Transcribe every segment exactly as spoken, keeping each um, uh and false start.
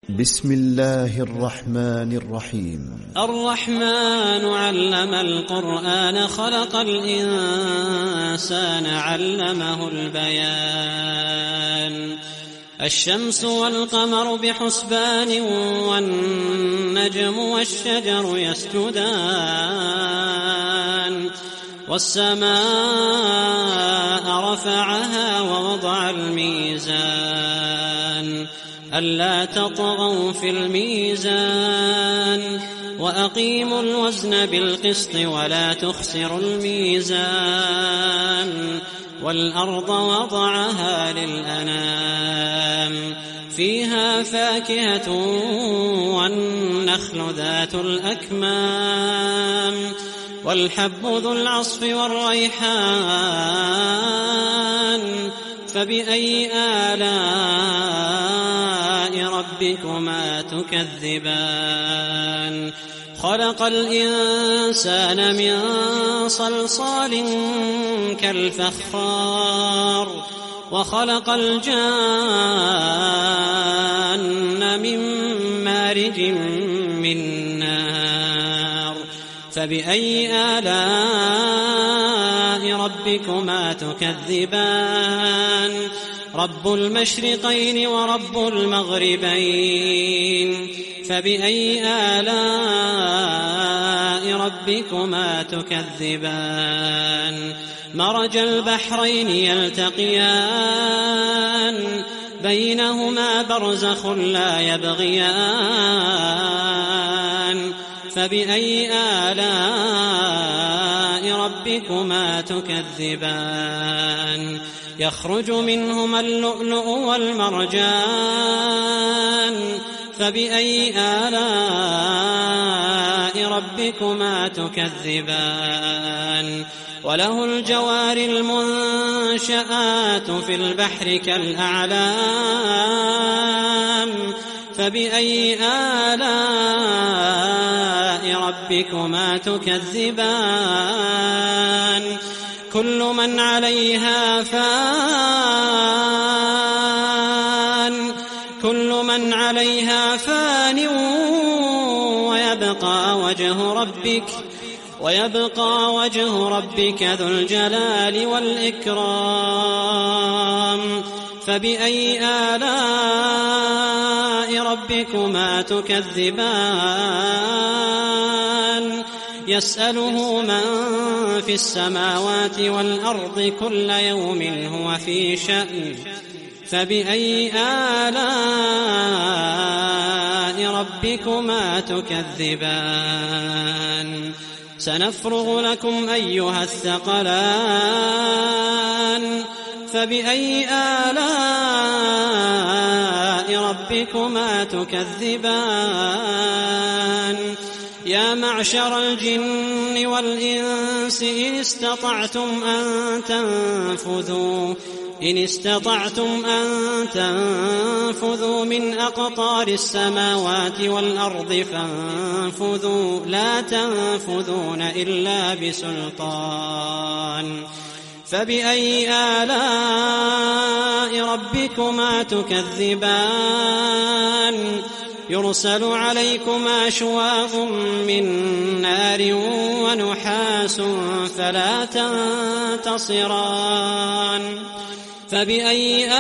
بسم الله الرحمن الرحيم. الرحمن علم القرآن خلق الإنسان علمه البيان. الشمس والقمر بحسبان والنجم والشجر يسجدان والسماء رفعها ووضع الميزان ألا تطغوا في الميزان وأقيموا الوزن بالقسط ولا تخسروا الميزان والأرض وضعها للأنام فيها فاكهة والنخل ذات الأكمام والحب ذو العصف والريحان فبأي آلاء ربكما تكذبان. خلق الإنسان من صلصال كالفخار وخلق الجان من مارج من نار فبأي آلاء ربكما تكذبان. رب المشرقين ورب المغربين فبأي آلاء ربكما تكذبان. مرج البحرين يلتقيان بينهما برزخ لا يبغيان فبأي آلاء ربكما تكذبان. يخرج منهما اللؤلؤ والمرجان فبأي آلاء ربكما تكذبان. وله الجوار المنشآت في البحر كالأعلام فبأي آلاء ربكما تكذبان. كل من عليها فان كل من عليها فان ويبقى وجه ربك ويبقى وجه ربك ذو الجلال والإكرام فبأي آلاء ربكما تكذبان. يسأله من في السماوات والأرض كل يوم هو في شأن فبأي آلاء ربكما تكذبان. سنفرغ لكم أيها الثقلان فبأي آلاء ربكما تكذبان. يا معشر الجن والإنس إن استطعتم أن تنفذوا إن استطعتم أن تنفذوا من أقطار السماوات والأرض فانفذوا لا تنفذون إلا بسلطان فبأي آلاء ربكما تكذبان. يرسل عليكما شواظ من نار ونحاس فلا تنتصران فبأي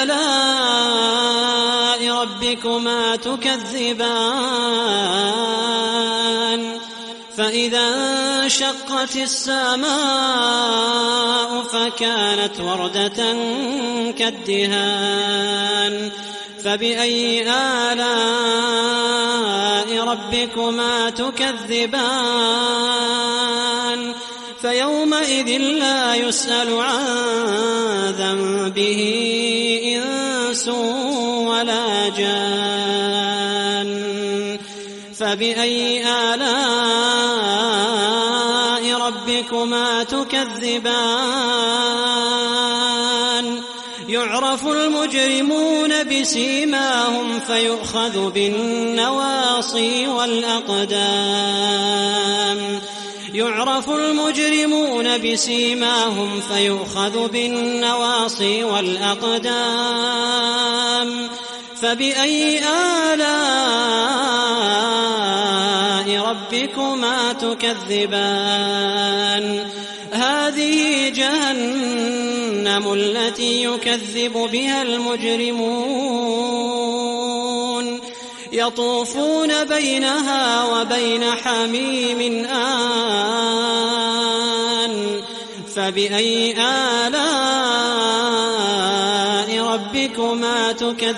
آلاء ربكما تكذبان. فإذا انشقت السماء فكانت وردة كالدهان فبأي آلاء ربكما تكذبان. فيومئذ لا يسأل عن ذنبه إنس ولا جان فبأي آلاء ربكما تكذبان. يعرف المجرمون بسيماهم فيؤخذ بالنواصي والأقدام يعرف المجرمون بسيماهم فيؤخذ بالنواصي والأقدام فبأي آلاء ربكما تكذبان هذه جهنم التي يكذب بها المجرمون يطوفون بينها وبين حميم آن فبأي آلاء ربكما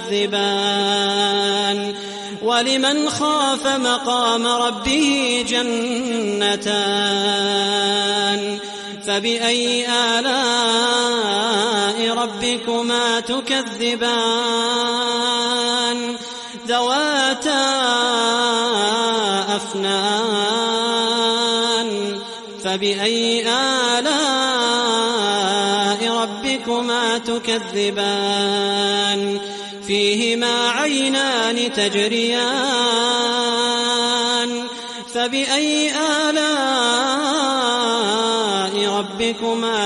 تكذبان ولمن خاف مقام ربه جنتان فبأي آلاء ربكما تكذبان ذواتا أفنان فبأي آلاء ربكما تكذبان فيهما عينان تجريان فبأي آلاء ربكما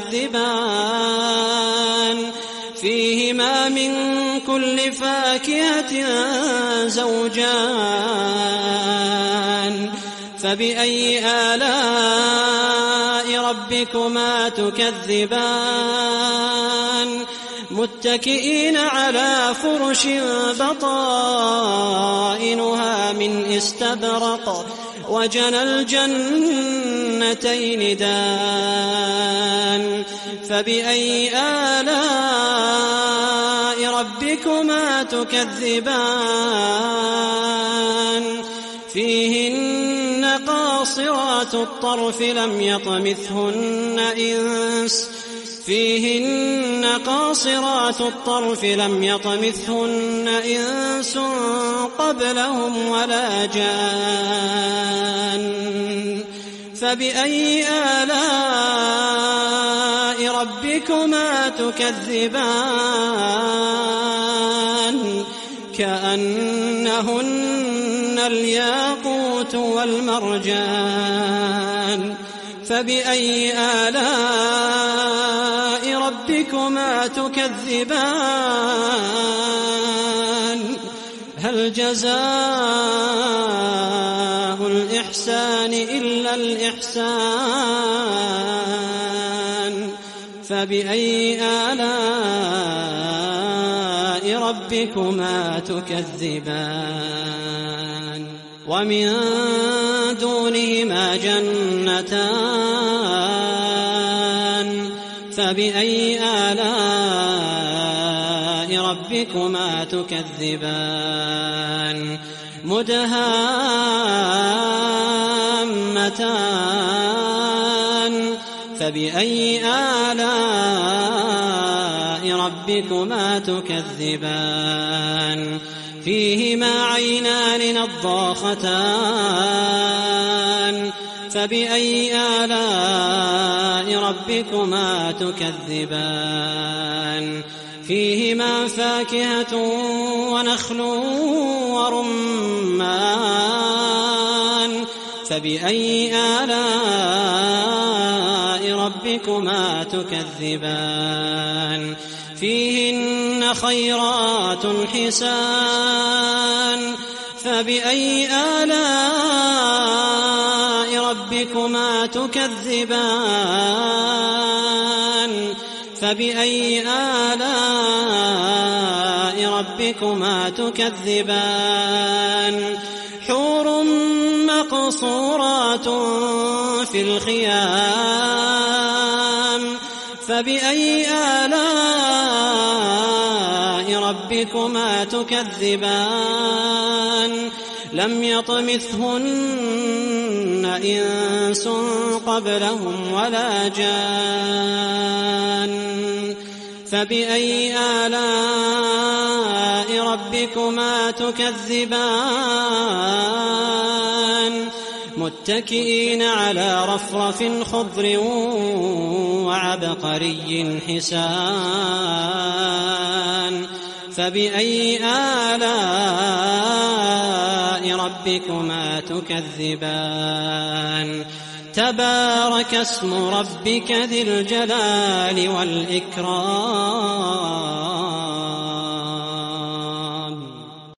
تكذبان فيهما من كل فاكهة زوجان فبأي آلاء ربكما تكذبان متكئين على فرش بطائنها من استبرق وجنى الجنتين دان فبأي آلاء ربكما تكذبان فيهن قاصرات الطرف لم يطمثهن إنس فيهن قاصرات الطرف لم يطمثهن إنس قبلهم ولا جان فبأي آلاء ربكما تكذبان كأنهن الياقوت والمرجان فبأي آلاء ربكما تكذبان هل جزاء الإحسان إلا الإحسان فبأي آلاء ربكما تكذبان ومن دونهما جنتان فبأي آلاء ربكما تكذبان مدهامتان فبأي آلاء ربكما تكذبان فيهما عينان نضاختان فبأي آلاء ربكما تكذبان فيهما فاكهة ونخل ورمان فبأي آلاء ربكما تكذبان فيهن خيرات حسان فبأي آلاء ربكما تكذبان فبأي آلاء ربكما تكذبان حور مقصورات في الخيام فبأي آلاء ربكما تكذبان لم يطمثهن إنس قبلهم ولا جان فبأي آلاء ربكما تكذبان متكئين على رفرف خضر وعبقري حسان فبأي آلاء ربكما تكذبان تبارك اسم ربك ذي الجلال والإكرام